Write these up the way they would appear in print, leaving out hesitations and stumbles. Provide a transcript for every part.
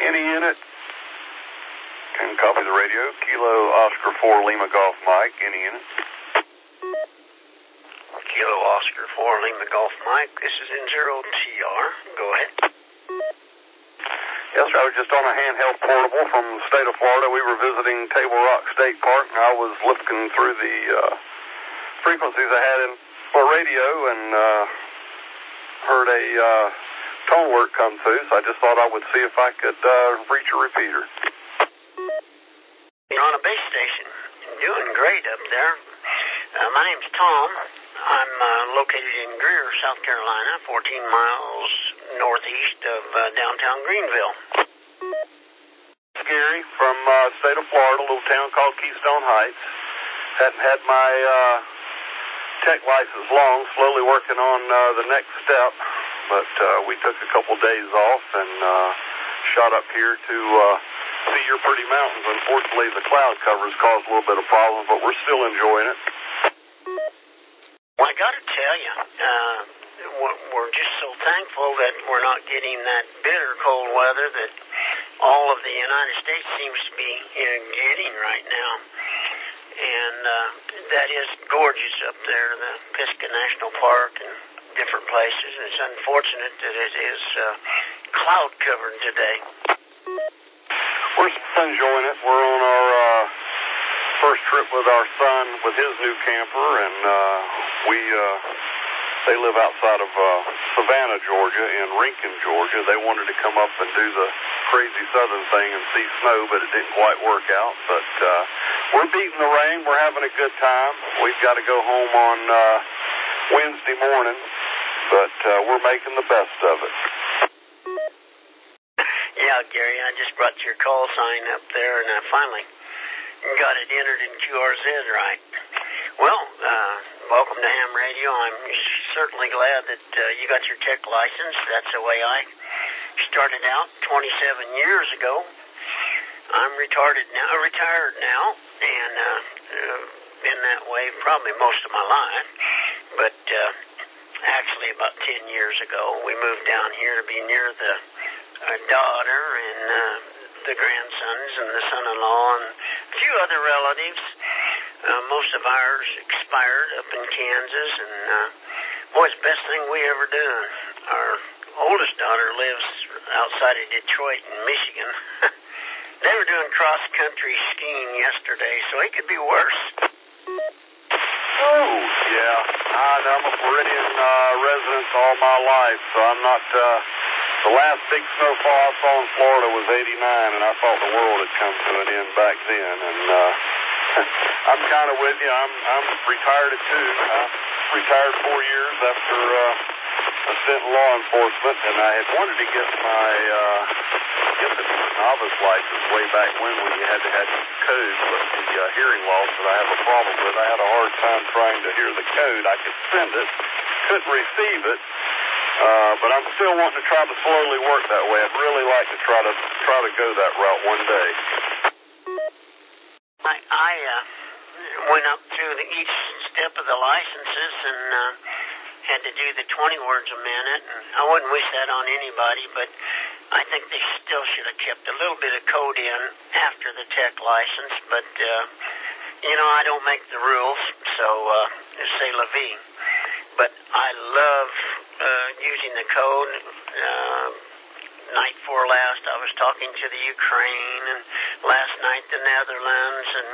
Any unit can copy the radio. Kilo Oscar 4 Lima Golf Mike. Any unit? Kilo Oscar 4 Lima Golf Mike. This is N0TR. Go ahead. Yes, sir. I was just on a handheld portable from the state of Florida. We were visiting Table Rock State Park, and I was looking through the frequencies I had in my radio and heard a tone alert come through, so I just thought I would see if I could reach a repeater. You're on a base station. You're doing great up there. My name's Tom. I'm located in Greer, South Carolina, 14 miles northeast of downtown Greenville. Gary from state of Florida, a little town called Keystone Heights. Hadn't had my tech license long, slowly working on the next step, but we took a couple days off and shot up here to see your pretty mountains. Unfortunately, the cloud covers caused a little bit of problem, but we're still enjoying it. Well, I got to tell you, we're just so thankful that we're not getting that bitter cold weather that all of the United States seems to be getting right now. And that is gorgeous up there, the Pisgah National Park and different places. It's unfortunate that it is cloud covered today. We're still enjoying it. We're on our first trip with our son with his new camper, and they live outside of Savannah, Georgia, and Rincon, Georgia. They wanted to come up and do the crazy southern thing and see snow, but it didn't quite work out. But we're beating the rain. We're having a good time. We've got to go home on Wednesday morning, but we're making the best of it. Yeah, Gary, I just brought your call sign up there, and I finally got it entered in QRZ right. Well, welcome to Ham Radio. I'm certainly glad that you got your tech license. That's the way I started out 27 years ago. I'm retired now, and been that way probably most of my life. But actually about 10 years ago, we moved down here to be near the daughter and the grandsons and the son-in-law and a few other relatives. Most of ours expired up in Kansas, and boy, it's the best thing we ever done. Our oldest daughter lives outside of Detroit in Michigan. They were doing cross-country skiing yesterday, so it could be worse. Oh, yeah. I'm a Floridian resident all my life, so I'm not... The last big snowfall I saw in Florida was 89, and I thought the world had come to an end back then. And I'm kind of with you. I'm retired at 2. I retired 4 years after a stint in law enforcement, and I had wanted to get my the novice license way back when you had to have code, but the hearing loss that I have a problem with, I had a hard time trying to hear the code. I could send it, couldn't receive it. But I'm still wanting to try to slowly work that way. I'd really like to try to go that route one day. I went up through each step of the licenses and had to do the 20 words a minute. And I wouldn't wish that on anybody, but I think they still should have kept a little bit of code in after the tech license. But I don't make the rules, so c'est la vie. But I love using the code. Night before last, I was talking to the Ukraine, and last night the Netherlands, and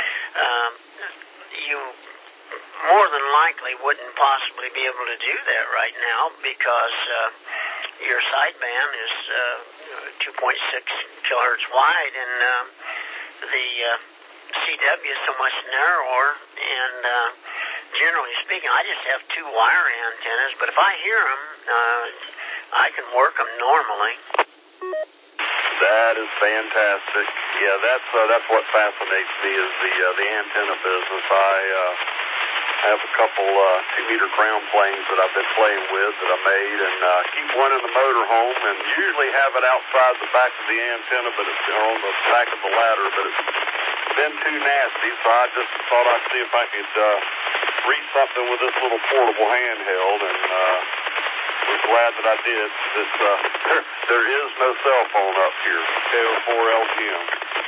you more than likely wouldn't possibly be able to do that right now because your sideband is 2.6 kilohertz wide, and the CW is so much narrower, and generally speaking, I just have 2 wire antennas, but if I hear them, I can work them normally. That is fantastic. Yeah, that's what fascinates me is the antenna business. I have a couple 2-meter crown planes that I've been playing with that I made, and keep one in the motor home, and usually have it outside the back of the antenna, but it's on the back of the ladder, but it's been too nasty, so I just thought I'd see if I could read something with this little portable handheld, and was glad that I did. There is no cell phone up here. KO4LGM.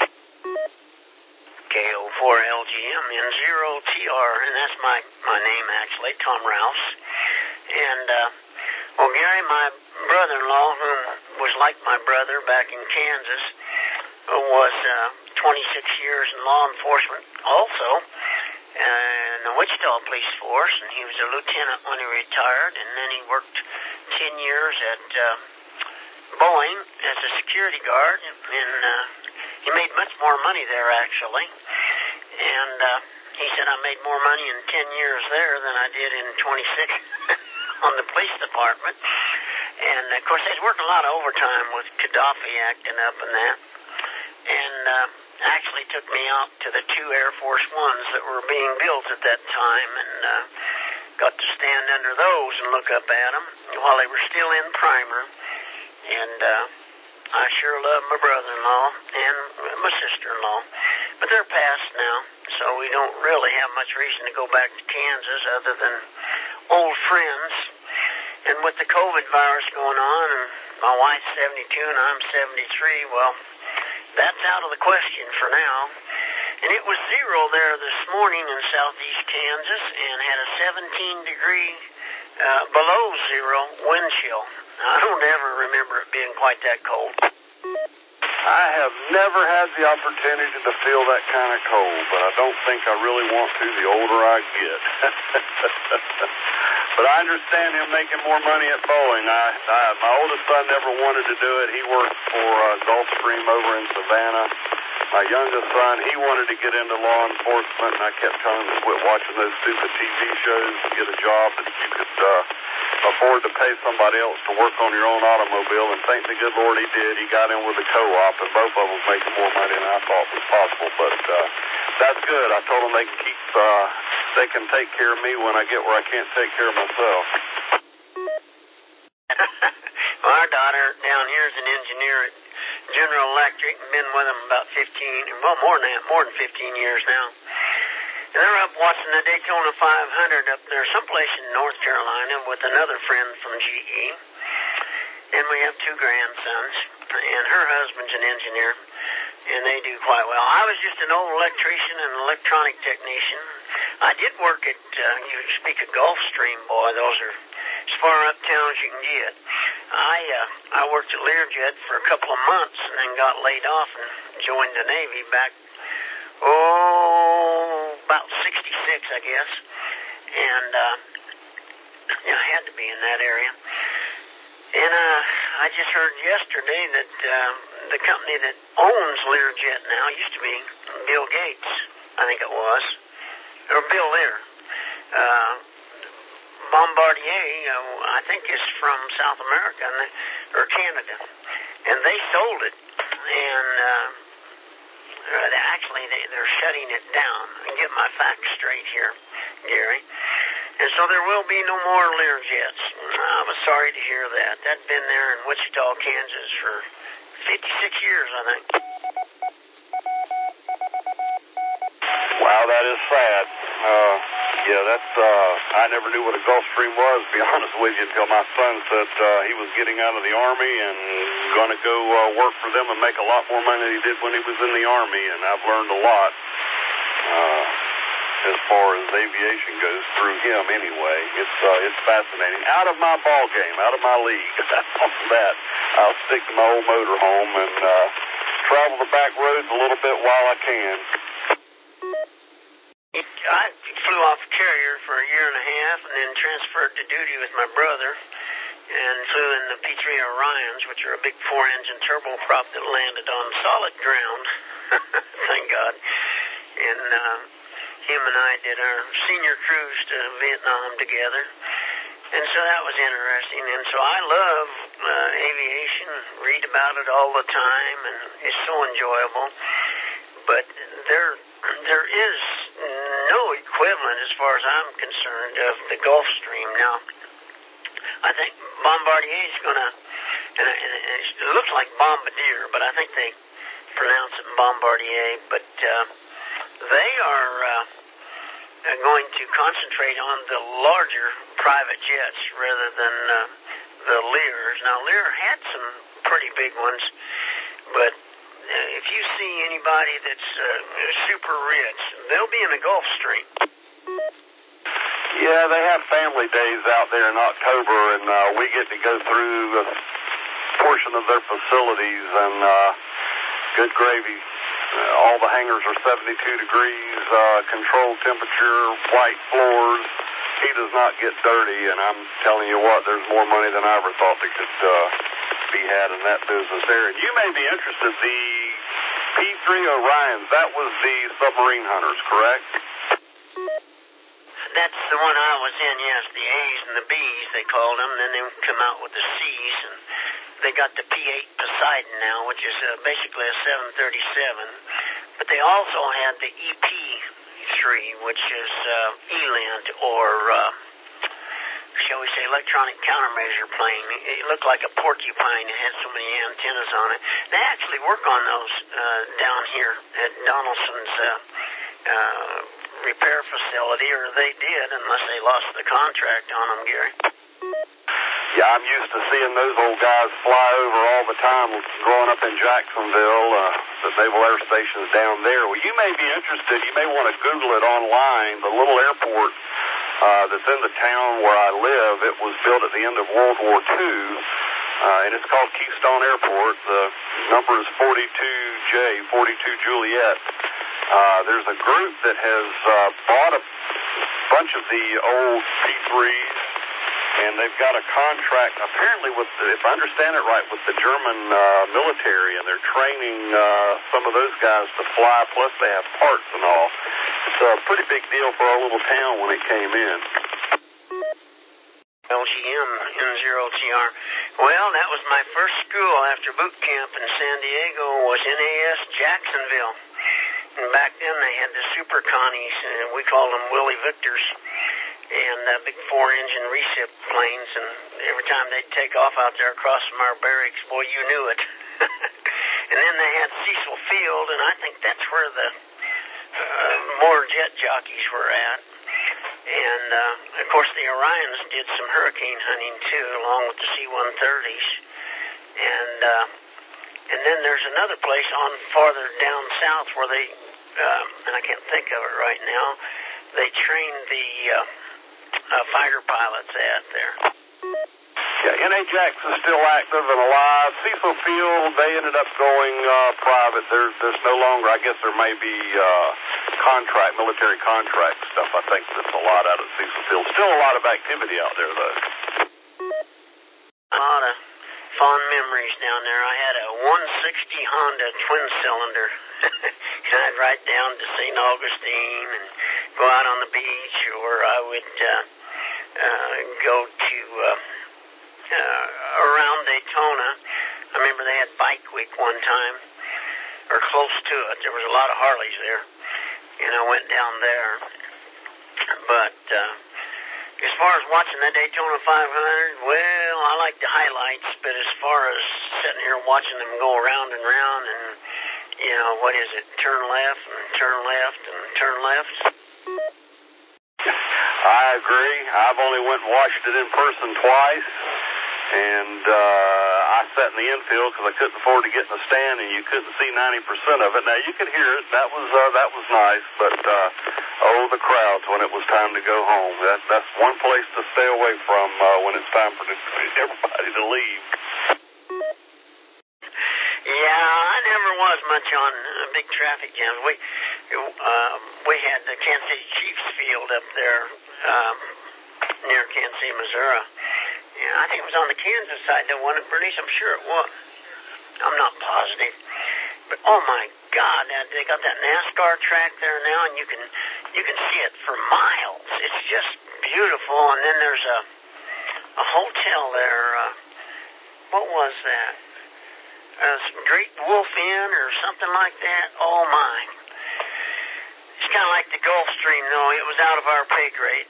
KO4LGM in 0TR, and that's my name actually, Tom Rouse. And well, Gary, my brother-in-law, who was like my brother back in Kansas, was 26 years in law enforcement also in the Wichita Police Force, and he was a lieutenant when he retired, and then he worked 10 years at Boeing as a security guard, and he made much more money there, actually. And he said, I made more money in 10 years there than I did in 26 on the police department. And, of course, they was working a lot of overtime with Gaddafi acting up and that. And actually took me out to the 2 Air Force Ones that were being built at that time, and got to stand under those and look up at them while they were still in primer. And I sure love my brother-in-law and my sister-in-law, but they're past now, so we don't really have much reason to go back to Kansas other than old friends. And with the COVID virus going on, and my wife's 72 and I'm 73, well, that's out of the question for now. And it was 0 there this morning in southeast Kansas and had a 17-degree below 0 wind chill. I don't ever remember it being quite that cold. I have never had the opportunity to feel that kind of cold, but I don't think I really want to the older I get. But I understand him making more money at Boeing. My oldest son never wanted to do it. He worked for Gulfstream over in Savannah. My youngest son, he wanted to get into law enforcement, and I kept telling him to quit watching those stupid TV shows and get a job that you could afford to pay somebody else to work on your own automobile, and thank the good Lord he did. He got in with a co-op, and both of them making more money than I thought was possible. But that's good. I told them they can take care of me when I get where I can't take care of myself. Well, our daughter down here is an engineer at General Electric, and been with them about 15, well, more than 15 years now. And they're up watching the Daytona 500 up there someplace in North Carolina with another friend from GE. And we have 2 grandsons, and her husband's an engineer, and they do quite well. I was just an old electrician and electronic technician. I did work at, you speak of Gulfstream, boy, those are as far uptown as you can get. I worked at Learjet for a couple of months and then got laid off and joined the Navy back, about 66, I guess. And I had to be in that area. And I just heard yesterday that the company that owns Learjet now used to be Bill Gates, I think it was, or Bill Lear. Bombardier, I think, is from South America or Canada, and they sold it, and actually they're shutting it down. And get my facts straight here, Gary. And so there will be no more Learjets. I was sorry to hear that. That'd been there in Wichita, Kansas for 56 years, I think. Wow, that is sad. Yeah, that's, I never knew what a Gulfstream was, to be honest with you, until my son said he was getting out of the Army and going to go work for them and make a lot more money than he did when he was in the Army, and I've learned a lot as far as aviation goes through him anyway. It's fascinating. Out of my ball game, out of my league. Off of that, I'll stick to my old motorhome and travel the back roads a little bit while I can. I flew off a carrier for a year and a half and then transferred to duty with my brother and flew in the P-3 Orions, which are a big 4-engine turboprop that landed on solid ground. Thank God. And him and I did our senior cruise to Vietnam together. And so that was interesting. And so I love aviation, read about it all the time, and it's so enjoyable. But there is no equivalent, as far as I'm concerned, of the Gulfstream. Now, I think Bombardier is going to, and it looks like Bombardier, but I think they pronounce it Bombardier, but they are going to concentrate on the larger private jets rather than the Lears. Now, Lear had some pretty big ones, but if you see anybody that's super rich, they'll be in the Gulf Stream. Yeah, they have family days out there in October, and we get to go through a portion of their facilities, and good gravy. All the hangars are 72 degrees, controlled temperature, white floors. He does not get dirty, and I'm telling you what, there's more money than I ever thought that could be had in that business there. And you may be interested, the P-3 Orions, that was the submarine hunters, correct? That's the one I was in, yes, the A's and the B's, they called them. Then they come out with the C's, and they got the P-8 Poseidon now, which is basically a 737. But they also had the EP-3, which is ELINT, or shall we say electronic countermeasure plane. It looked like a porcupine. It had so many antennas on it. They actually work on those down here at Donaldson's repair facility, or they did, unless they lost the contract on them, Gary. Yeah, I'm used to seeing those old guys fly over all the time growing up in Jacksonville, the Naval Air Station's down there. Well, you may be interested. You may want to Google it online. The little airport that's in the town where I live, it was built at the end of World War II, and it's called Keystone Airport. The number is 42J, 42 Juliet. There's a group that has bought a bunch of the old P-3s, and they've got a contract, apparently, with, if I understand it right, with the German military, and they're training some of those guys to fly, plus they have parts and all. It's a pretty big deal for our little town when it came in. LGM N0TR. Well, that was my first school after boot camp in San Diego, was NAS Jacksonville. And back then they had the Super Connies, and we called them Willie Victors, and big 4-engine recip planes, and every time they'd take off out there across from our barracks, boy, you knew it. And then they had Cecil Field, and I think that's where the more jet jockeys were at. And, of course, the Orions did some hurricane hunting, too, along with the C-130s. And then there's another place on farther down south where they, and I can't think of it right now, they trained the fighter pilots at there. Yeah, N.A.Jax is still active and alive. Cecil Field, they ended up going private. There's no longer, I guess there may be military contract stuff. I think that's a lot out of Cecil Field. Still a lot of activity out there, though. A lot of fond memories down there. I had a 160 Honda twin-cylinder, and I'd ride down to St. Augustine and go out on the beach, or I would go to around Daytona. I remember they had Bike Week one time, or close to it. There was a lot of Harleys there, and I went down there. But as far as watching the Daytona 500, well, I like the highlights, but as far as sitting here watching them go around and round and, you know, what is it, turn left and turn left and turn left? I agree. I've only went and watched it in person twice, and I sat in the infield because I couldn't afford to get in the stand, and you couldn't see 90% of it. Now, you could hear it. That was nice, but the crowds when it was time to go home. That's one place to stay away from when it's time for everybody to leave. Yeah, I never was much on big traffic jams. We had the Kansas City Chiefs field up there near Kansas City, Missouri. Yeah, I think it was on the Kansas side, the one at Bernice. I'm sure it was. I'm not positive. But, oh, my God, they got that NASCAR track there now, and you can see it for miles. It's just beautiful. And then there's a hotel there. What was that? Great Wolf Inn or something like that. Oh, my. It's kind of like the Gulf Stream, though. It was out of our pay grade.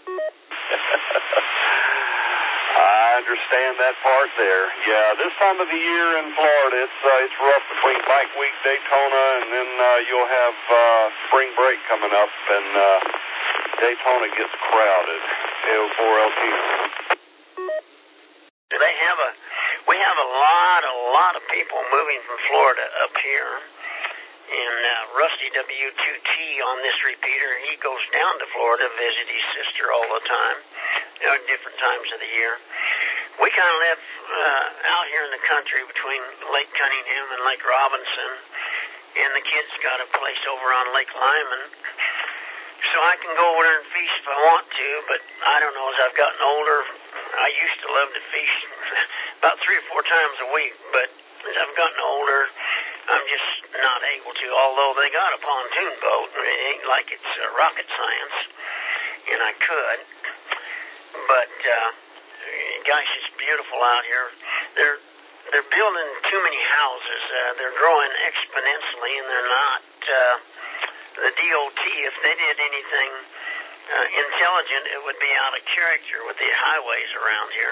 I understand that part there. Yeah, this time of the year in Florida, it's rough between Bike Week, Daytona, and then you'll have spring break coming up, and Daytona gets crowded. AO4LT. We have a lot of people moving from Florida up here. And Rusty W2T on this repeater, he goes down to Florida to visit his sister all the time, at different times of the year. We kind of live out here in the country between Lake Cunningham and Lake Robinson, and the kids got a place over on Lake Lyman. So I can go over there and fish if I want to, but I don't know, as I've gotten older, I used to love to fish about 3 or 4 times a week, but as I've gotten older, I'm just not able to, although they got a pontoon boat, and it ain't like it's rocket science, and I could. But, gosh, it's beautiful out here. They're building too many houses. They're growing exponentially, and they're not. The DOT, if they did anything intelligent, it would be out of character with the highways around here.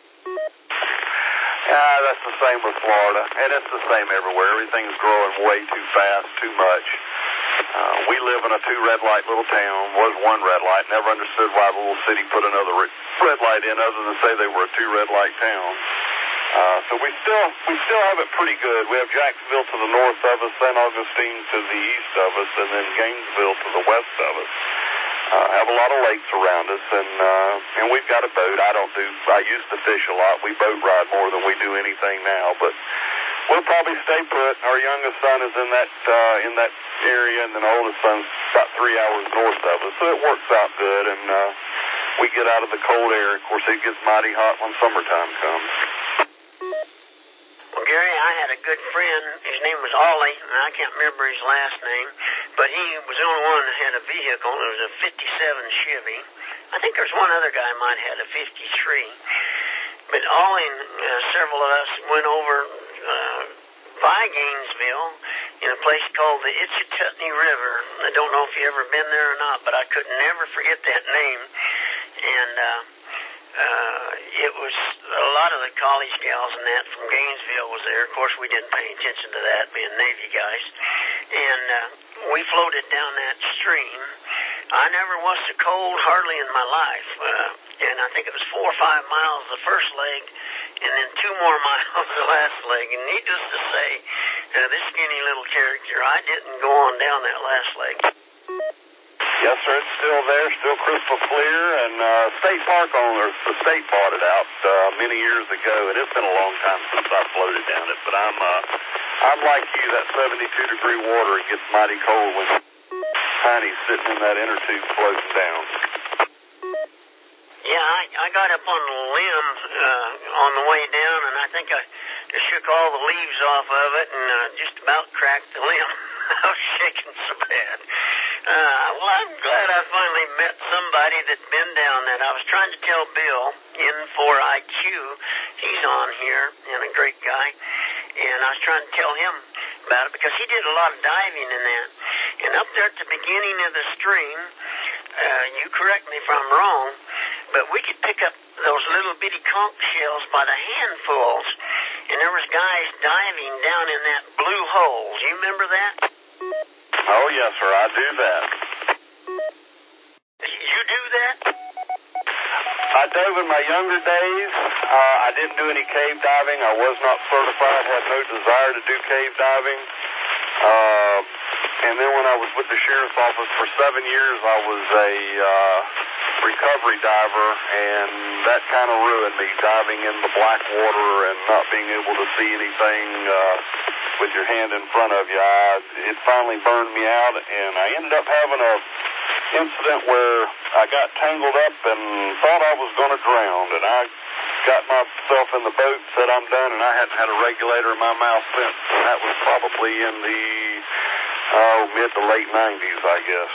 Yeah, that's the same with Florida, and it's the same everywhere. Everything's growing way too fast, too much. We live in a 2 red light little town, was 1 red light. Never understood why the little city put another red light in other than say they were a 2 red light town. So we still have it pretty good. We have Jacksonville to the north of us, St. Augustine to the east of us, and then Gainesville to the west of us. Have a lot of lakes around us, and we've got a boat. I used to fish a lot. We boat ride more than we do anything now, but we'll probably stay put. Our youngest son is in that area, and then the oldest son's about 3 hours north of us, so it works out good, and we get out of the cold air. Of course, it gets mighty hot when summertime comes. Well, Gary, I had a good friend. His name was Ollie, and I can't remember his last name, but he was the only one that had a vehicle. It was a 57 Chevy. I think there's one other guy might have had a 53. But Ollie and several of us went over by Gainesville in a place called the Itchitutney River. I don't know if you ever been there or not, but I could never forget that name. And it was a lot of the college gals and that from Gainesville was there. Of course, we didn't pay attention to that, being Navy guys. And we floated down that stream. I never was so cold hardly in my life. And I think it was 4 or 5 miles the first leg, and then 2 more miles the last leg. And needless to say, this skinny little character, I didn't go on down that last leg. Yes, sir. It's still there, still crystal clear, and State Park owners, the state bought it out many years ago, and it's been a long time since I floated down it. But I'm like you, that 72-degree water, it gets mighty cold when Tiny's sitting in that inner tube floating down. Yeah, I got up on the limb on the way down, and I think I just shook all the leaves off of it and just about cracked the limb. I was shaking so bad. Well, I'm glad I finally met somebody that's been down that. I was trying to tell Bill, N4IQ, he's on here, and a great guy, and I was trying to tell him about it because he did a lot of diving in that. And up there at the beginning of the stream, you correct me if I'm wrong, but we could pick up those little bitty conch shells by the handfuls, and there was guys diving down in that blue hole. Do you remember that? Oh, yes, sir, I do that. You do that? I dove in my younger days. I didn't do any cave diving. I was not certified, had no desire to do cave diving. And then when I was with the sheriff's office for 7 years, I was a recovery diver, and that kind of ruined me, diving in the black water and not being able to see anything with your hand in front of you. It finally burned me out, and I ended up having a incident where I got tangled up and thought I was going to drown, and I got myself in the boat, said I'm done, and I hadn't had a regulator in my mouth since, and that was probably in the mid to late 90s, I guess.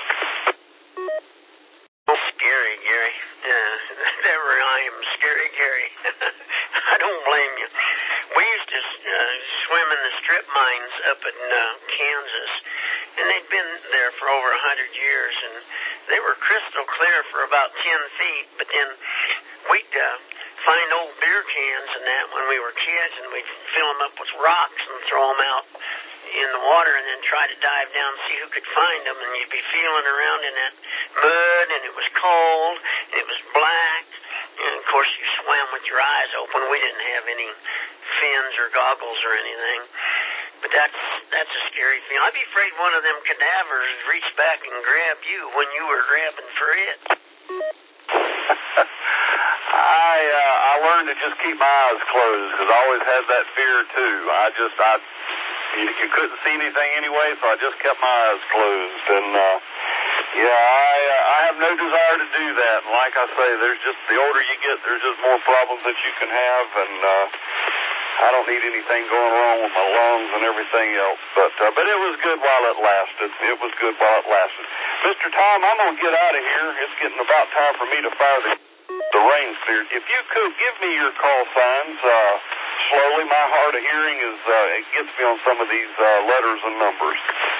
Scary, Gary. Never I am scary, Gary. I don't blame you. We used to swim in the strip mines up in Kansas, and they'd been there for over 100 years, and they were crystal clear for about 10 feet, but then we'd find old beer cans and that when we were kids, and we'd fill them up with rocks and throw them out in the water and then try to dive down and see who could find them, and you'd be feeling around in that mud, and it was cold, and it was black, and of course you swam with your eyes open. We didn't have any fins or goggles or anything. But that's a scary thing. I'd be afraid one of them cadavers reached back and grabbed you when you were grabbing for it. I learned to just keep my eyes closed because I always had that fear too. You couldn't see anything anyway, so I just kept my eyes closed. And I have no desire to do that. And like I say, there's just the older you get, there's just more problems that you can have, and I don't need anything going wrong with my lungs and everything else. But it was good while it lasted. It was good while it lasted. Mr. Tom, I'm going to get out of here. It's getting about time for me to fire the rain's cleared. If you could give me your call signs slowly. My hard of hearing it gets me on some of these letters and numbers.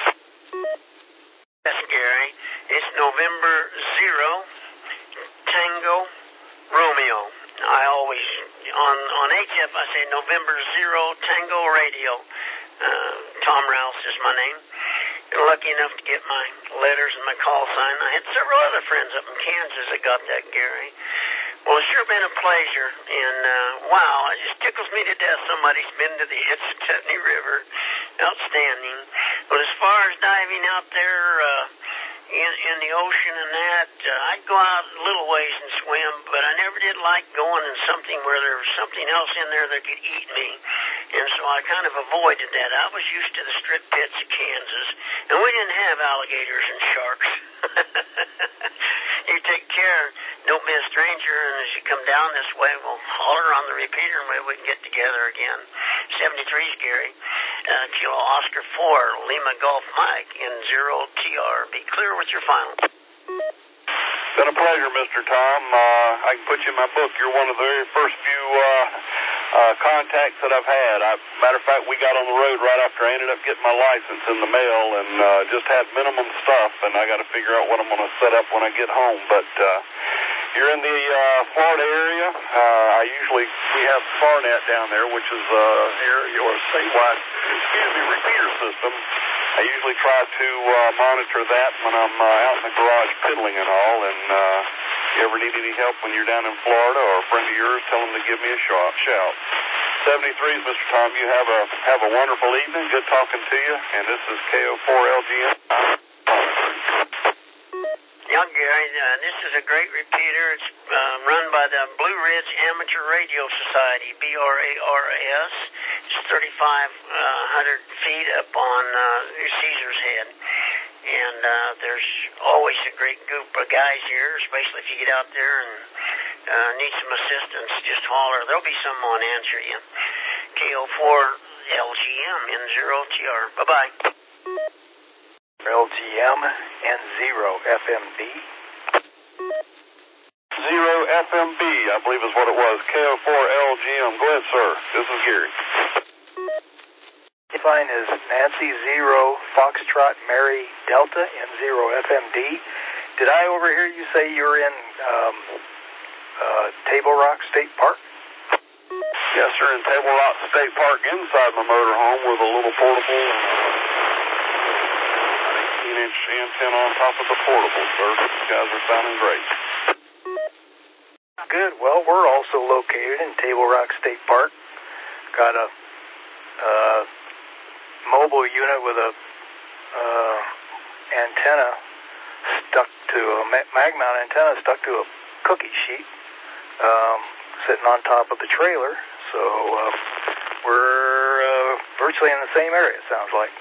Yes, Gary. It's November 0, Tango, Romeo. I always, on HF, I say November 0, Tango Radio. Tom Rouse is my name. Been lucky enough to get my letters and my call sign. I had several other friends up in Kansas that got that, Gary. Well, it's sure been a pleasure, and wow, it just tickles me to death somebody's been to the Itztutney River. Outstanding. But as far as diving out there in the ocean and that, I'd go out a little ways and swim, but I never did like going in something where there was something else in there that could eat me, and so I kind of avoided that. I was used to the strip pits of Kansas, and we didn't have alligators and sharks. You take care, don't be a stranger, and as you come down this way, we'll holler on the repeater and maybe we can get together again. 73's Gary. Kilo Oscar 4, Lima Golf Mike in 0TR. Be clear with your final. It's been a pleasure, Mr. Tom. I can put you in my book. You're one of the very first few contacts that I've had. Matter of fact, we got on the road right after I ended up getting my license in the mail and just had minimum stuff, and I got to figure out what I'm going to set up when I get home. But you're in the Florida area. We have SARNet down there, which is your statewide, repeater system. I usually try to monitor that when I'm out in the garage piddling and all, and if you ever need any help when you're down in Florida or a friend of yours, tell them to give me a shout. 73's, Mr. Tom, you have a wonderful evening. Good talking to you, and this is KO4LGM. Yeah, Gary, this is a great repeater. It's run by the Blue Ridge Amateur Radio Society, BRARS. It's 3,500 feet up on Caesar's Head. And there's always a great group of guys here, especially if you get out there and need some assistance, just holler. There'll be someone answer you. KO4LGM in 0TR. Bye-bye. LGM and 0FMB. 0FMB, I believe is what it was. KO4LGM. Go ahead, sir. This is Gary. Line is Nancy 0 Foxtrot Mary Delta and 0FMD. Did I overhear you say you're in Table Rock State Park? Yes, sir, in Table Rock State Park inside my motorhome with a little portable 18-inch antenna on top of the portable, sir. These guys are sounding great. Good. Well, we're also located in Table Rock State Park. Got a mobile unit with a antenna stuck to a mag-mount antenna stuck to a cookie sheet sitting on top of the trailer. So we're virtually in the same area, it sounds like.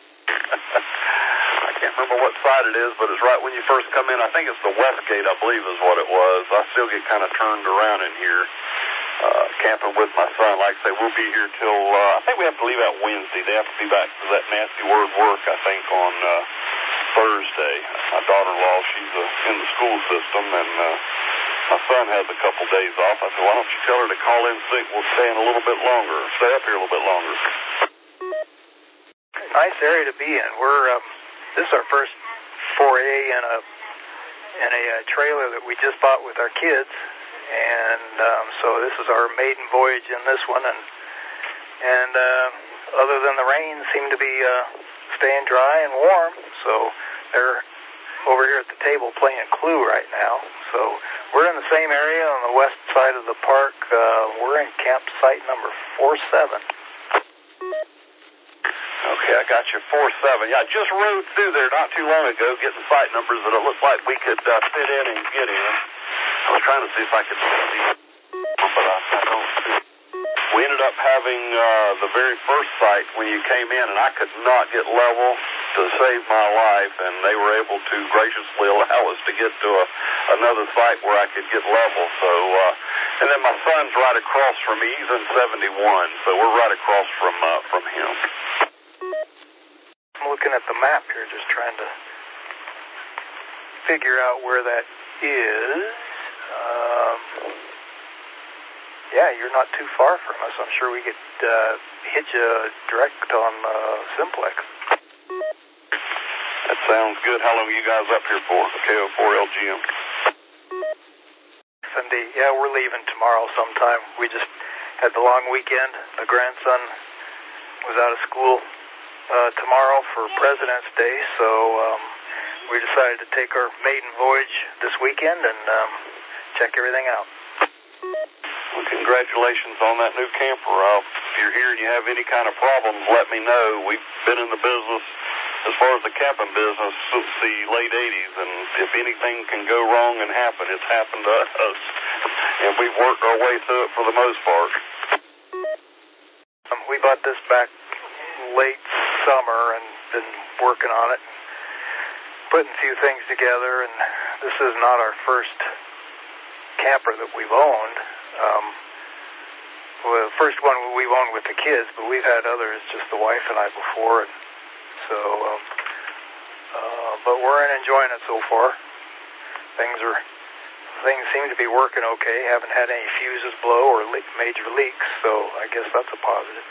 I can't remember what side it is, but it's right when you first come in. I think it's the west gate, I believe is what it was. I still get kind of turned around in here. Camping with my son. Like I say, we'll be here till, I think we have to leave out Wednesday. They have to be back to that nasty word work, I think, on Thursday. My daughter-in-law, she's in the school system, and my son has a couple days off. I said, why don't you tell her to call in sick? We'll stay in a little bit longer, stay up here a little bit longer. Nice area to be in. This is our first foray in a trailer that we just bought with our kids. And so this is our maiden voyage in this one, and other than the rain, seem to be staying dry and warm. So they're over here at the table playing Clue right now. So we're in the same area on the west side of the park. We're in campsite number 47. Okay, I got you. 47. Yeah, I just rode through there not too long ago getting site numbers that it looked like we could fit in and get in. I was trying to see if I could see, but I don't see. We ended up having the very first site when you came in, and I could not get level to save my life, and they were able to graciously allow us to get to another site where I could get level. So, and then my son's right across from me. He's in 71, so we're right across from him. I'm looking at the map here, just trying to figure out where that is. Yeah, you're not too far from us. I'm sure we could hit you direct on Simplex. That sounds good. How long are you guys up here for? KO4LGM. Sunday, yeah, we're leaving tomorrow sometime. We just had the long weekend. The grandson was out of school tomorrow for President's Day, so we decided to take our maiden voyage this weekend and check everything out. Well, congratulations on that new camper. If you're here and you have any kind of problems, let me know. We've been in the business, as far as the camping business, since the late 80s, and if anything can go wrong and happen, it's happened to us. And we've worked our way through it for the most part. We bought this back late summer and been working on it, putting a few things together, and this is not our first camper that we've owned. Well, the first one we've owned with the kids, but we've had others, just the wife and I before, and so, but we're enjoying it so far. Things seem to be working okay. Haven't had any fuses blow or major leaks, so I guess that's a positive.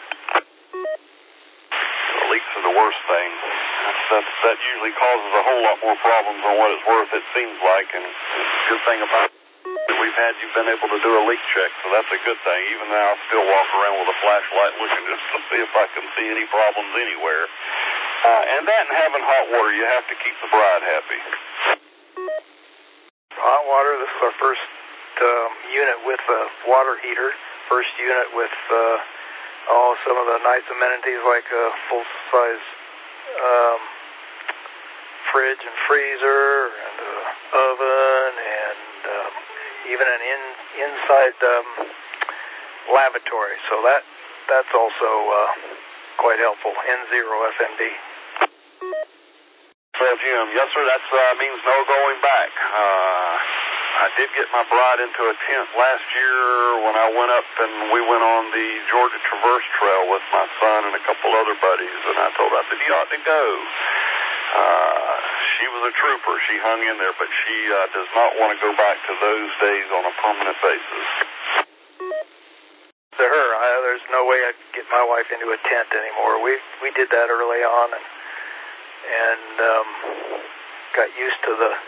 The leaks are the worst thing. That usually causes a whole lot more problems than what it's worth, it seems like, and the good thing about you've been able to do a leak check, so that's a good thing. Even now, I still walk around with a flashlight looking just to see if I can see any problems anywhere. And that and having hot water, you have to keep the bride happy. Hot water, this is our first unit with a water heater. First unit with some of the nice amenities like a full-size fridge and freezer and oven and even an inside lavatory. So that's also quite helpful. N0 FMD. Well, Jim, yes, sir, that means no going back. I did get my bride into a tent last year when I went up and we went on the Georgia Traverse Trail with my son and a couple other buddies, and I told her, I said, you ought to go. She was a trooper. She hung in there, but she does not want to go back to those days on a permanent basis. To her, there's no way I'd get my wife into a tent anymore. We did that early on and got used to the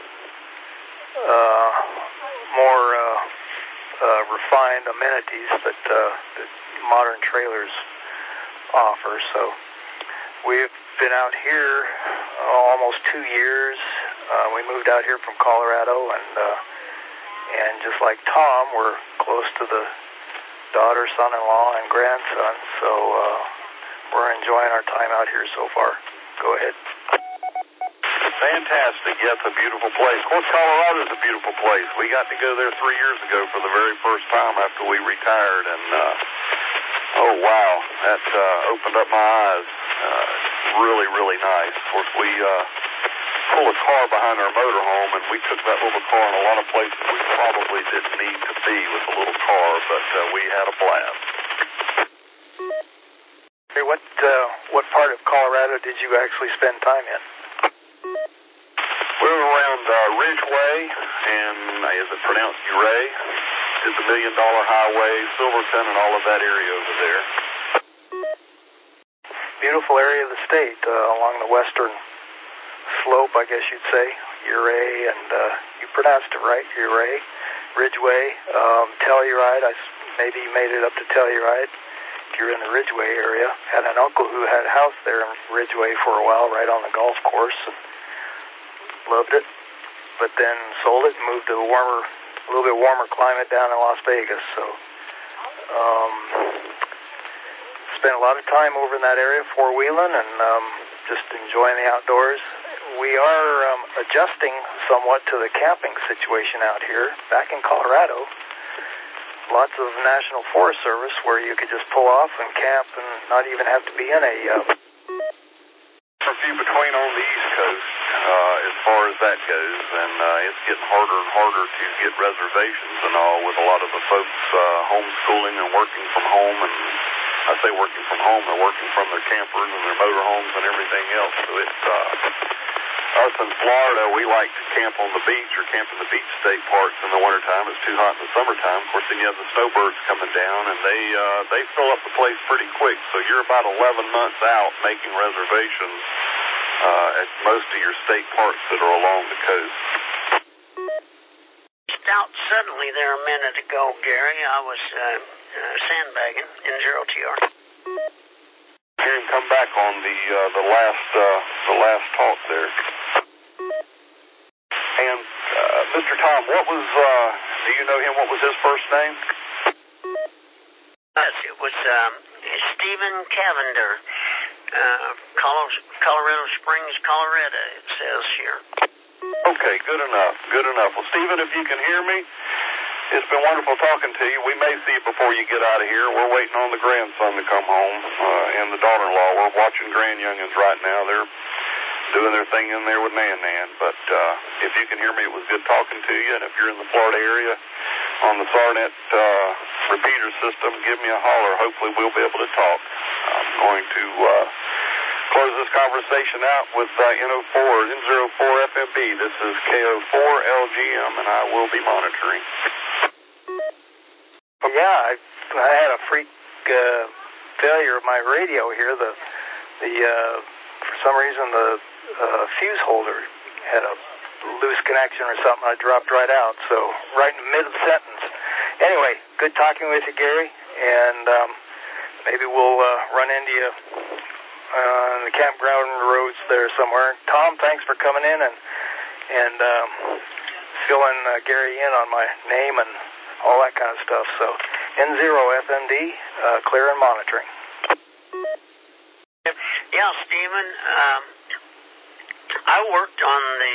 more refined amenities that modern trailers offer. So we've been out here almost 2 years. We moved out here from Colorado, and just like Tom, we're close to the daughter, son-in-law, and grandson. So we're enjoying our time out here so far. Go ahead. Fantastic. Yeah, it's a beautiful place. Of course, Colorado's a beautiful place. We got to go there 3 years ago for the very first time after we retired, and oh, wow, that opened up my eyes. Really, really nice. Of course, we pulled a car behind our motorhome, and we took that little car in a lot of places we probably didn't need to be with a little car, but we had a blast. Hey, what part of Colorado did you actually spend time in? We were around Ridgeway, and is it pronounced Uray? Did the $1 Million Highway, Silverton, and all of that area over there. Beautiful area of the state, along the western slope, I guess you'd say. Uray, and you pronounced it right, Uray. Ridgeway, Telluride, maybe you made it up to Telluride if you're in the Ridgeway area. Had an uncle who had a house there in Ridgeway for a while, right on the golf course, and loved it, but then sold it and moved to the warmer little bit warmer climate down in Las Vegas. So spent a lot of time over in that area, four-wheeling, and just enjoying the outdoors. We are adjusting somewhat to the camping situation out here. Back in Colorado, lots of National Forest Service where you could just pull off and camp and not even have to be in a... A few between on the East Coast as far as that goes, and it's getting harder and harder to get reservations and all with a lot of the folks homeschooling and working from home. And I say working from home, they're working from their campers and their motorhomes and everything else. So it's us in Florida, we like to camp on the beach or camp in the beach state parks in the wintertime. It's too hot in the summertime. Of course, then you have the snowbirds coming down, and they fill up the place pretty quick. So you're about 11 months out making reservations at most of your state parks that are along the coast. Out suddenly there a minute ago, Gary. I was sandbagging in 0TR. Hear him come back on the last talk there. And Mr. Tom, what was do you know him? What was his first name? Yes, it was Stephen Cavender, Colorado Springs, Colorado. It says here. Okay, good enough. Good enough. Well, Stephen, if you can hear me, it's been wonderful talking to you. We may see you before you get out of here. We're waiting on the grandson to come home and the daughter-in-law. We're watching grandyoungins right now. They're doing their thing in there with Nan. But if you can hear me, it was good talking to you. And if you're in the Florida area on the SARNet repeater system, give me a holler. Hopefully we'll be able to talk. I'm going to close this conversation out with N04 FMB. This is KO4LGM, and I will be monitoring. Yeah, I had a freak failure of my radio here. The for some reason the fuse holder had a loose connection or something. I dropped right out, so right in the mid sentence. Anyway, good talking with you, Gary, and maybe we'll run into you on the campground roads there somewhere. Tom, thanks for coming in and filling Gary in on my name and all that kind of stuff. So N0 FMD, clear and monitoring. Yeah, Stephen, I worked on the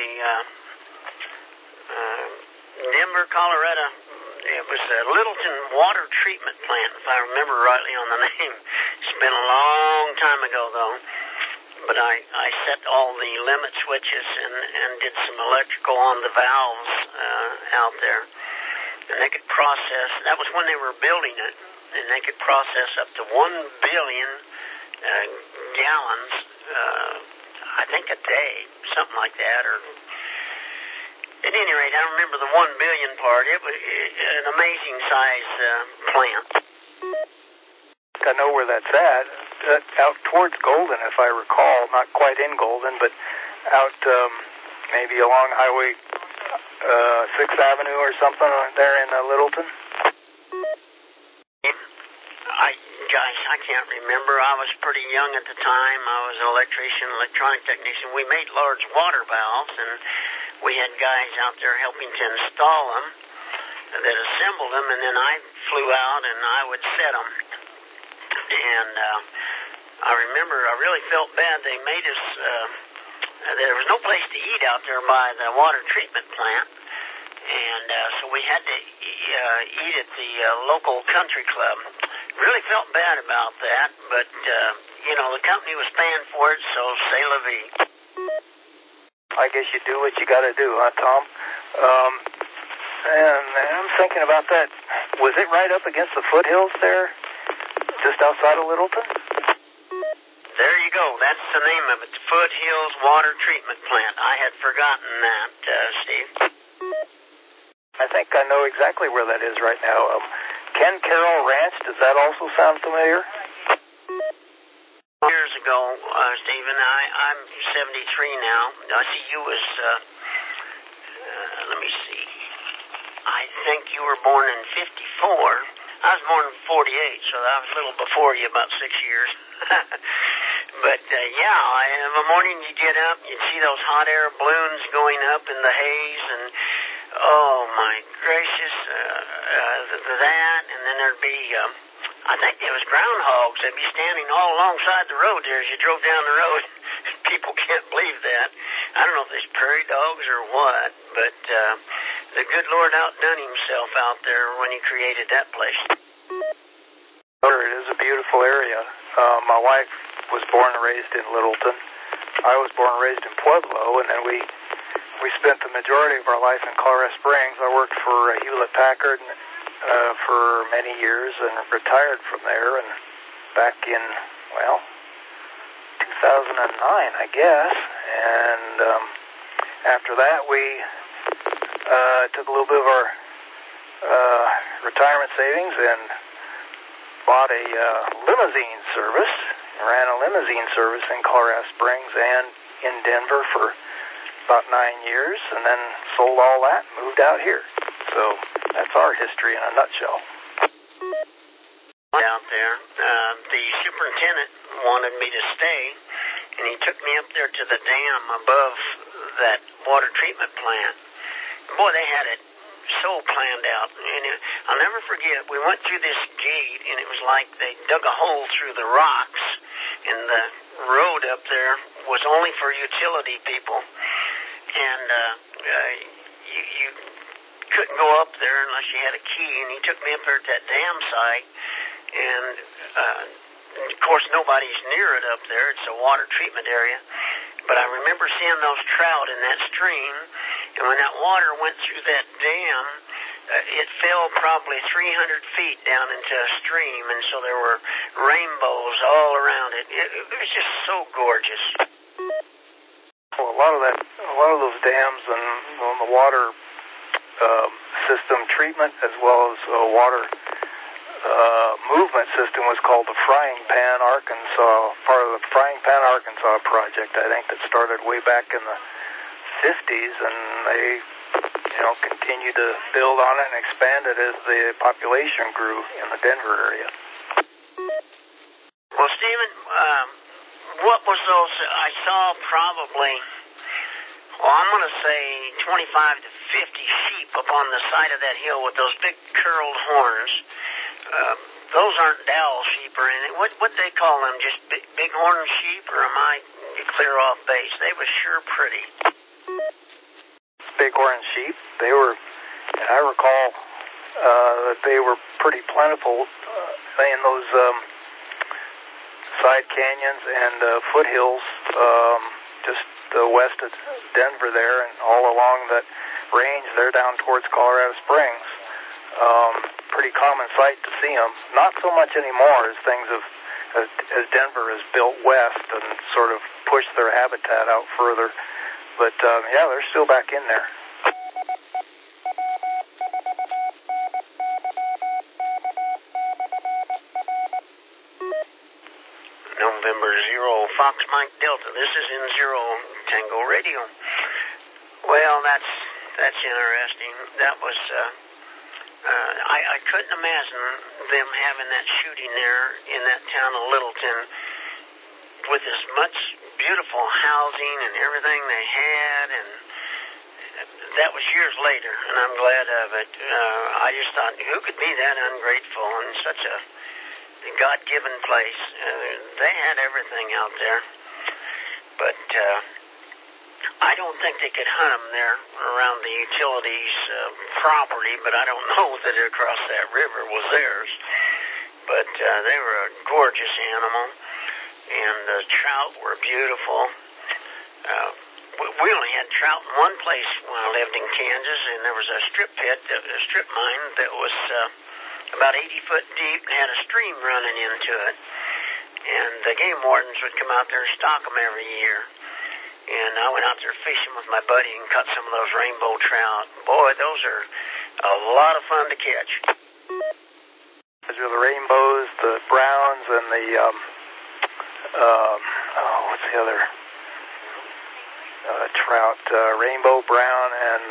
Denver, Colorado. It was a Littleton water treatment plant, if I remember rightly on the name. It's been a long time ago, though. But I set all the limit switches and did some electrical on the valves out there. And they could process, that was when they were building it, and they could process up to 1 billion gallons, I think a day, something like that. Or at any rate, I remember the 1 billion part. It was an amazing size plant. I know where that's at. Out towards Golden, if I recall, not quite in Golden, but out maybe along Highway 6th Avenue or something there in Littleton. I can't remember. I was pretty young at the time. I was an electrician, electronic technician. We made large water valves, and we had guys out there helping to install them that assembled them, and then I flew out and I would set them. And I remember I really felt bad. They made us, there was no place to eat out there by the water treatment plant. And so we had to eat at the local country club. Really felt bad about that, but, the company was paying for it, so c'est la vie. I guess you do what you got to do, huh, Tom? And I'm thinking about that. Was it right up against the foothills there, just outside of Littleton? There you go. That's the name of it, the Foothills Water Treatment Plant. I had forgotten that, Steve. I think I know exactly where that is right now. Ken Carroll Ranch, does that also sound familiar? Years ago, Stephen, I'm 73 now. I see you was, let me see. I think you were born in 54. I was born in 48, so I was a little before you, about 6 years. But, in the morning you get up, you'd see those hot air balloons going up in the haze, and Oh, my gracious. That, and then there'd be, I think there was groundhogs. They'd be standing all alongside the road there as you drove down the road. People can't believe that. I don't know if there's prairie dogs or what, but the good Lord outdone himself out there when he created that place. It is a beautiful area. My wife was born and raised in Littleton. I was born and raised in Pueblo, and then we spent the majority of our life in Colorado Springs. I worked for Hewlett-Packard for many years and retired from there. And back in, 2009, I guess. And after that, we took a little bit of our retirement savings and bought a limousine service. Ran a limousine service in Colorado Springs and in Denver for about 9 years, and then sold all that and moved out here. So that's our history in a nutshell. Out there, the superintendent wanted me to stay, and he took me up there to the dam above that water treatment plant. Boy, they had it so planned out. And I'll never forget, we went through this gate, and it was like they dug a hole through the rocks, and the road up there was only for utility people. And you couldn't go up there unless you had a key, and he took me up there at that dam site, and of course nobody's near it up there. It's a water treatment area. But I remember seeing those trout in that stream, and when that water went through that dam, it fell probably 300 feet down into a stream, and so there were rainbows all around it. It was just so gorgeous. Well, a lot of those dams and the water system treatment, as well as water movement system, was called the Frying Pan Arkansas, part of the Frying Pan Arkansas project, I think, that started way back in the 50s, and they continued to build on it and expand it as the population grew in the Denver area. Well, Stephen, what was those? I saw probably, I'm going to say 25 to 50 sheep up on the side of that hill with those big curled horns. Those aren't dowel sheep or anything. What they call them? Just big horn sheep, or am I clear off base? They were sure pretty. Bighorn sheep. They were, and I recall that they were pretty plentiful in those side canyons and foothills just west of Denver there, and all along that range there down towards Colorado Springs. Pretty common sight to see them. Not so much anymore as things have, as Denver has built west and sort of pushed their habitat out further. But, they're still back in there. November 0, Fox Mike Delta. This is in 0 Tango Radio. Well, that's interesting. That was, I couldn't imagine them having that shooting there in that town of Littleton with as much beautiful housing and everything they had, and that was years later, and I'm glad of it. I just thought, who could be that ungrateful in such a God-given place? They had everything out there, but I don't think they could hunt them there around the utilities property, but I don't know that across that river was theirs. But they were a gorgeous animal, and the trout were beautiful. We only had trout in one place when I lived in Kansas, and there was a strip mine that was about 80 foot deep and had a stream running into it. And the game wardens would come out there and stock them every year. And I went out there fishing with my buddy and caught some of those rainbow trout. Boy, those are a lot of fun to catch. Those are the rainbows, the browns, and the, what's the other trout? Rainbow brown and,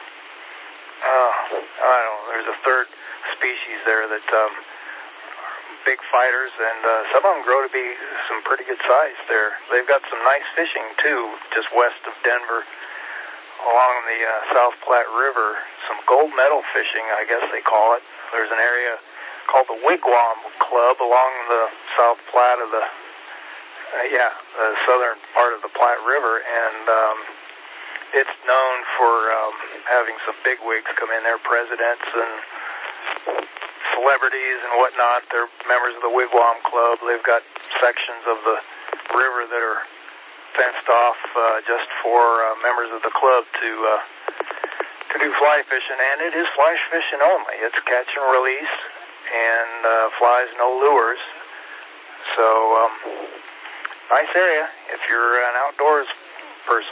I don't know, there's a third species there that big fighters, and some of them grow to be some pretty good size there. They've got some nice fishing, too, just west of Denver along the South Platte River, some gold medal fishing, I guess they call it. There's an area called the Wigwam Club along the South Platte of the southern part of the Platte River, and it's known for having some bigwigs come in there, presidents and celebrities and whatnot. They're members of the Wigwam Club. They've got sections of the river that are fenced off just for members of the club to do fly fishing, and it is fly fishing only. It's catch and release, and flies, no lures. So, nice area if you're an outdoors person.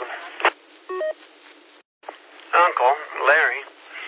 Uncle Larry,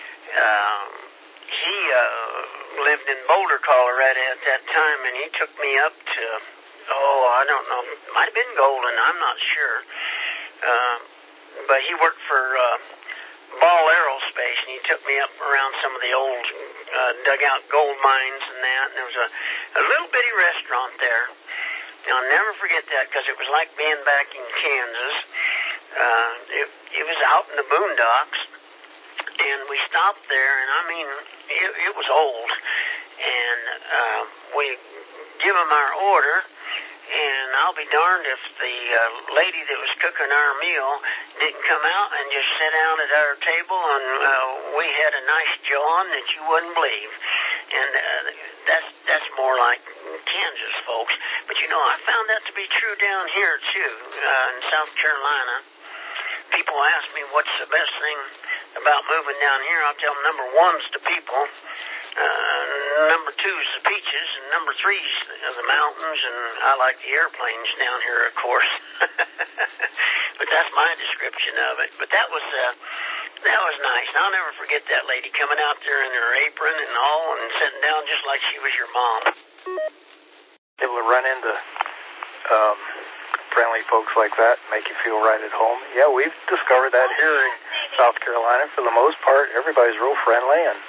he lived in Boulder, Colorado at that time, and he took me up to, I don't know, might have been Golden, I'm not sure. But he worked for Ball Aerospace, and he took me up around some of the old dugout gold mines and that, and there was a little bitty restaurant there. And I'll never forget that because it was like being back in Kansas. It was out in the boondocks, and we stopped there, and I mean, it was old. And we give them our order, and I'll be darned if the lady that was cooking our meal didn't come out and just sit down at our table, and we had a nice jawing that you wouldn't believe. And that's more like Kansas, folks. But you know, I found that to be true down here too, in South Carolina. People ask me what's the best thing about moving down here. I'll tell them number one's the people, number two's the beaches, and number three's the mountains, and I like the airplanes down here, of course. But that's my description of it. But that was nice. And I'll never forget that lady coming out there in her apron and all, and sitting down just like she was your mom. Able to run into friendly folks like that, make you feel right at home. Yeah, we've discovered that here in South Carolina. For the most part, everybody's real friendly, and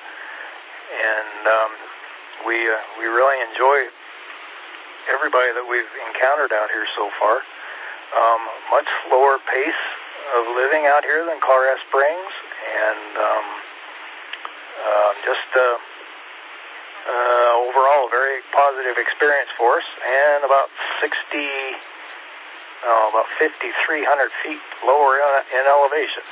we really enjoy everybody that we've encountered out here so far. Much slower pace of living out here than Colorado Springs, and overall a very positive experience for us, and about 5,300 feet lower in elevation.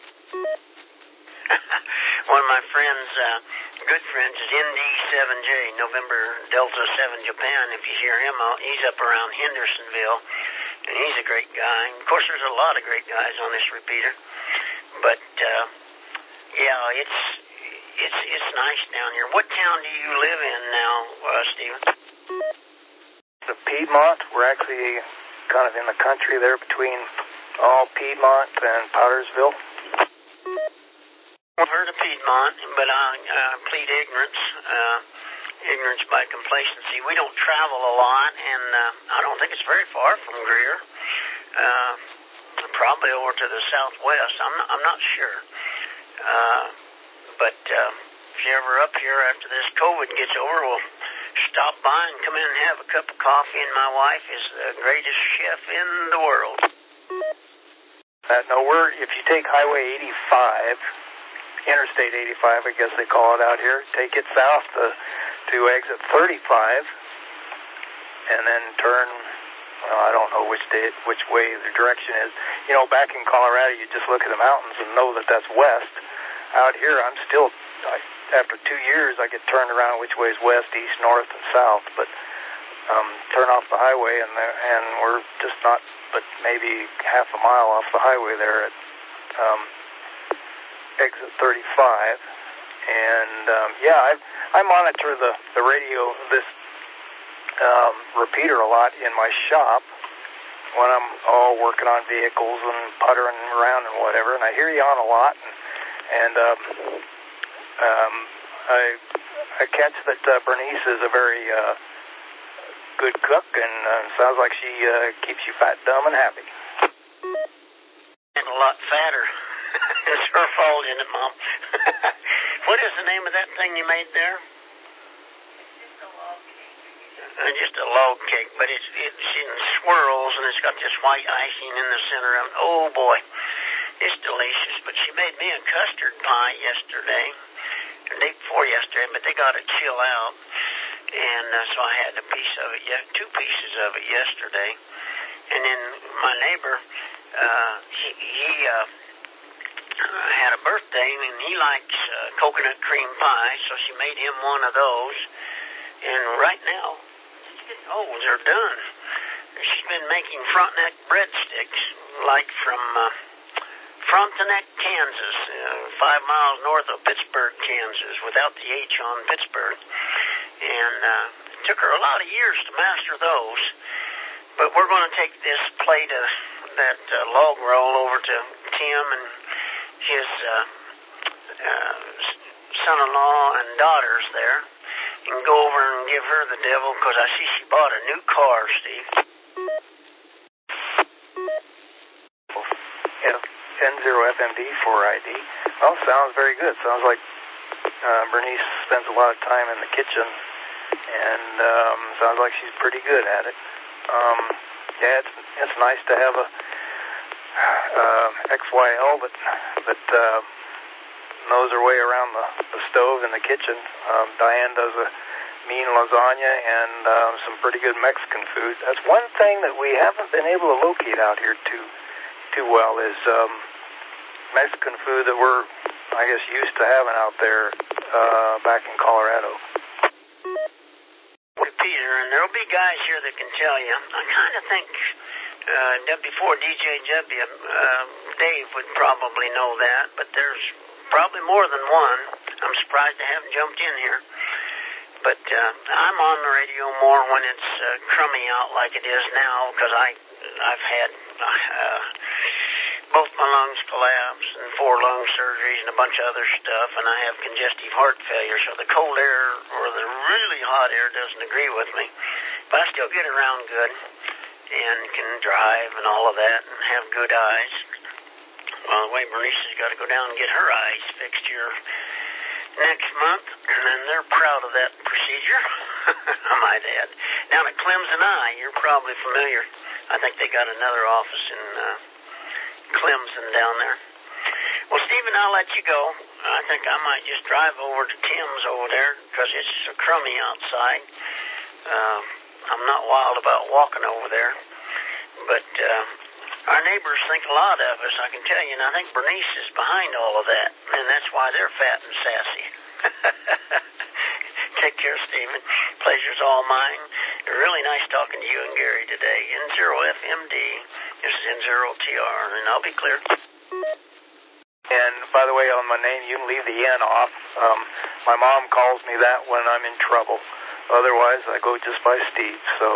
One of my friends, good friends, is ND7J, November Delta 7 Japan. If you hear him out, he's up around Hendersonville, and he's a great guy. And of course, there's a lot of great guys on this repeater. But it's nice down here. What town do you live in now, Stephen? The Piedmont. We're actually kind of in the country there between Piedmont and Powdersville. I've heard of Piedmont, but I plead ignorance. Ignorance by complacency. We don't travel a lot, and I don't think it's very far from Greer. Probably over to the southwest. I'm not sure. But if you're ever up here after this COVID gets over, we'll stop by and come in and have a cup of coffee, and my wife is the greatest chef in the world. If you take Highway 85, Interstate 85, I guess they call it out here, take it south to exit 35, and then turn, I don't know which way the direction is. You know, back in Colorado, you just look at the mountains and know that that's west. Out here, after 2 years, I get turned around which way is west, east, north, and south, but turn off the highway, and we're just not but maybe half a mile off the highway there at exit 35. And I monitor the radio, this repeater a lot in my shop when I'm working on vehicles and puttering around and whatever, and I hear you on a lot, and I catch that Bernice is a very good cook, and sounds like she keeps you fat, dumb, and happy. And a lot fatter. It's her fault, isn't it, Mom? What is the name of that thing you made there? Just a log cake, but it's in swirls, and it's got this white icing in the center of it. Oh, boy. It's delicious, but she made me a custard pie yesterday, the day before yesterday, but they got it chill out, and so I had a piece of it, two pieces of it yesterday. And then my neighbor, he had a birthday, and he likes coconut cream pie, so she made him one of those. And right now, they're done. She's been making Frontenac breadsticks, like from Frontenac, Kansas, 5 miles north of Pittsburgh, Kansas, without the H on Pittsburgh. And it took her a lot of years to master those. But we're going to take this plate of that log roll over to Tim and his son-in-law and daughters there, and go over and give her the devil, because I see she bought a new car, Steve. N0FMD 4ID. Well, sounds very good. Sounds like Bernice spends a lot of time in the kitchen, and sounds like she's pretty good at it. Yeah, it's nice to have a XYL that knows her way around the stove in the kitchen. Diane does a mean lasagna and some pretty good Mexican food. That's one thing that we haven't been able to locate out here too well is Mexican food that we're, I guess, used to having out there back in Colorado. Peter, and there'll be guys here that can tell you. I kind of think before DJW, Dave would probably know that, but there's probably more than one. I'm surprised they haven't jumped in here. But I'm on the radio more when it's crummy out like it is now, because I've had both my lungs collapse and 4 lung surgeries and a bunch of other stuff, and I have congestive heart failure, so the cold air or the really hot air doesn't agree with me. But I still get around good and can drive and all of that and have good eyes. Well, the way Bernice has got to go down and get her eyes fixed here next month, and they're proud of that procedure, I might add. Down at Clemson Eye, you're probably familiar. I think they got another office in Clemson down there. Well, Stephen, I'll let you go. I think I might just drive over to Tim's over there because it's so crummy outside. I'm not wild about walking over there. But our neighbors think a lot of us, I can tell you, and I think Bernice is behind all of that, and that's why they're fat and sassy. Take care, Stephen. Pleasure's all mine. Really nice talking to you and Gary today. N0FMD. This is N0TR, and I'll be clear. And by the way, on my name, you can leave the N off. My mom calls me that when I'm in trouble. Otherwise, I go just by Steve. So,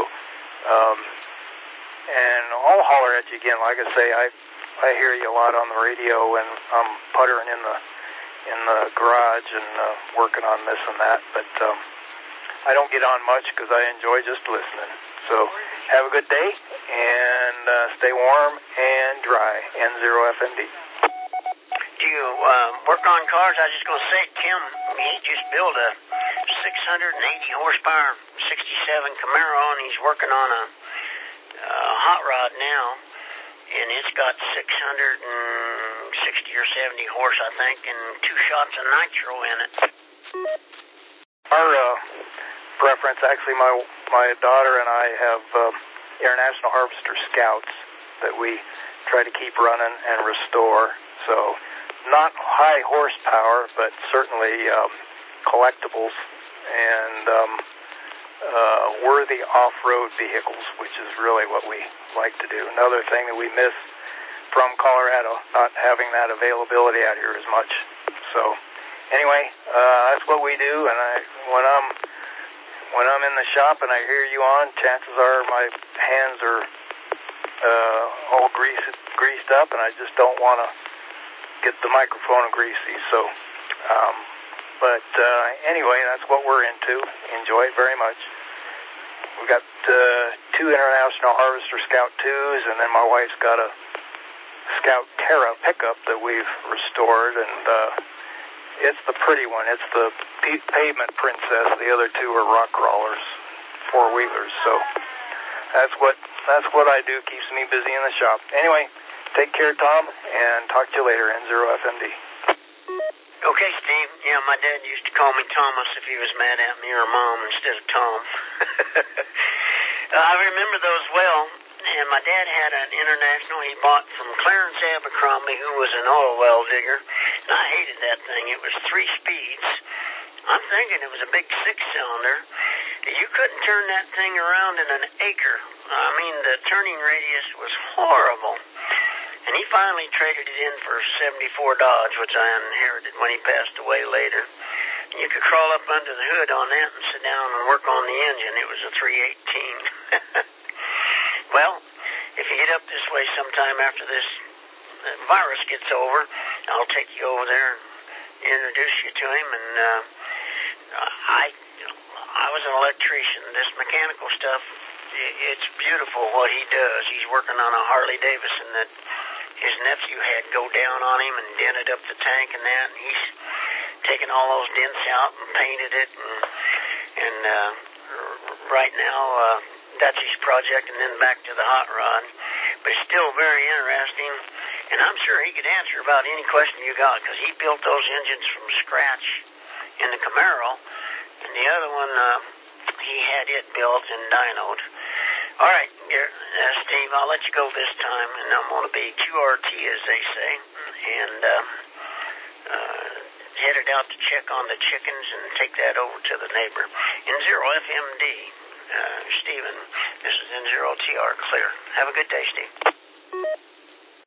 and I'll holler at you again. Like I say, I hear you a lot on the radio, and I'm puttering in the garage and working on this and that. But I don't get on much because I enjoy just listening. So have a good day, and stay warm and dry. N0FMD. Do you work on cars? I was just going to say, Tim, he just built a 680 horsepower 67 Camaro, and he's working on a hot rod now, and it's got 660 or 70 horse, I think, and 2 shots of nitro in it. Our preference, actually, my daughter and I have International Harvester Scouts that we try to keep running and restore. So not high horsepower, but certainly collectibles and worthy off-road vehicles, which is really what we like to do. Another thing that we miss from Colorado, not having that availability out here as much. So anyway, that's what we do, and when I'm in the shop and I hear you on, chances are my hands are all greased up, and I just don't want to get the microphone greasy. So, but anyway, that's what we're into. Enjoy it very much. We've got 2 International Harvester Scout 2s, and then my wife's got a Scout Terra pickup that we've restored, and it's the pretty one. It's the pavement princess. The other 2 are rock crawlers, 4-wheelers. So that's what I do. Keeps me busy in the shop. Anyway, Take care, Tom, and talk to you later, N0FMD. Okay, Steve. Yeah, my dad used to call me Thomas if he was mad at me, or Mom instead of Tom. I remember those well, and my dad had an International he bought from Clarence Abercrombie, who was an oil well digger, and I hated that thing. It was 3 speeds. I'm thinking it was a big 6-cylinder. You couldn't turn that thing around in an acre. I mean, the turning radius was horrible. And he finally traded it in for 74 Dodge, which I inherited when he passed away later. And you could crawl up under the hood on that and sit down and work on the engine. It was a 318. Well, if you get up this way sometime after this virus gets over, I'll take you over there and introduce you to him. And I was an electrician. This mechanical stuff, it's beautiful what he does. He's working on a Harley Davidson that his nephew had go down on him and dented up the tank and that, and he's taken all those dents out and painted it, and right now that's his project, and then back to the hot rod. But it's still very interesting, and I'm sure he could answer about any question you got, because he built those engines from scratch in the Camaro, and the other one, he had it built and dynoed. All right, Steve, I'll let you go this time, and I'm going to be QRT, as they say, and headed out to check on the chickens and take that over to the neighbor. N0FMD, Stephen, this is N0TR Clear. Have a good day, Steve.